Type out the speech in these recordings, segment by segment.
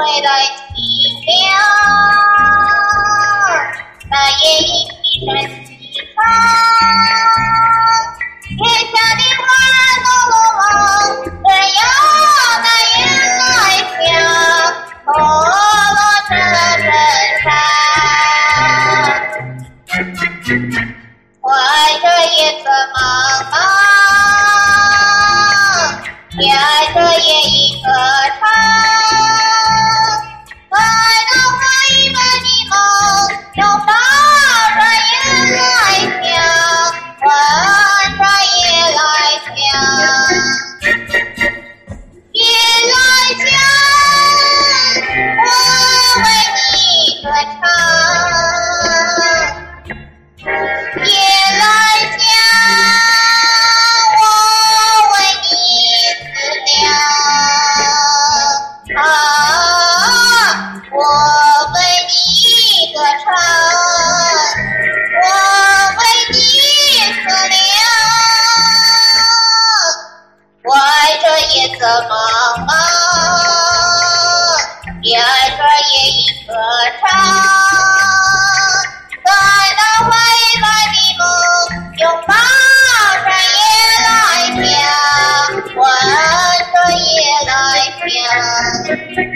回来凄凉，那夜莺啼声细唱，天下的花都落望，只有那雁来香，错落这人山。怀着夜色茫茫，带着夜莺歌唱，快到花一般的梦，拥抱着夜来香，吻着夜来香，夜来香，我为你歌唱。夜来香，我为你思量。我为你歌唱，我为你思量。怀着夜色茫茫，带着夜莺歌唱。拥抱着夜来香，吻着夜来香，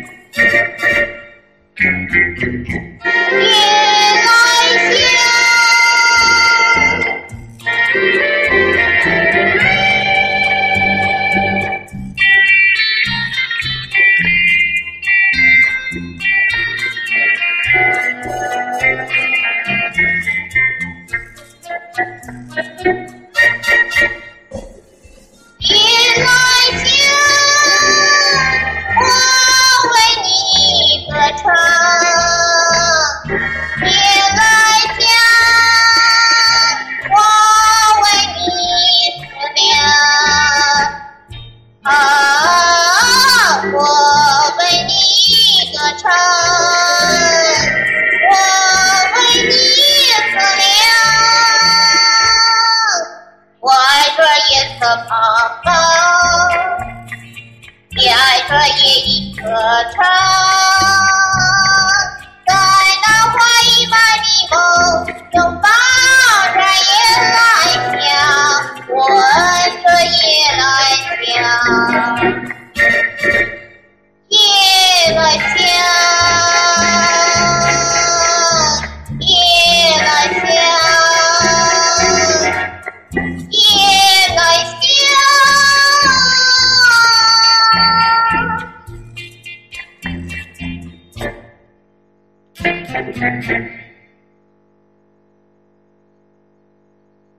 夜来香。夜来香，我为你歌唱。夜来香，我为你思量。我为你歌唱，我为你思量。怀着夜色茫茫，带着夜莺歌唱，在那花一般的梦，拥抱着夜来香，吻着夜来香，夜来香，夜来香。夜来香。